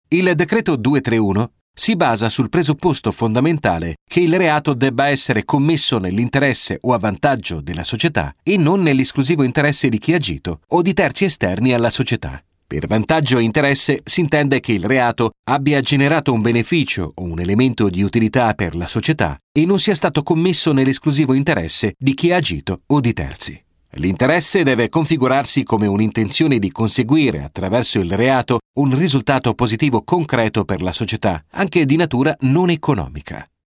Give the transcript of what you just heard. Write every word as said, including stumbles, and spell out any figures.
Il decreto duecentotrentuno si basa sul presupposto fondamentale che il reato debba essere commesso nell'interesse o a vantaggio della società e non nell'esclusivo interesse di chi ha agito o di terzi esterni alla società. Per vantaggio e interesse si intende che il reato abbia generato un beneficio o un elemento di utilità per la società e non sia stato commesso nell'esclusivo interesse di chi ha agito o di terzi. L'interesse deve configurarsi come un'intenzione di conseguire attraverso il reato un risultato positivo concreto per la società, anche di natura non economica.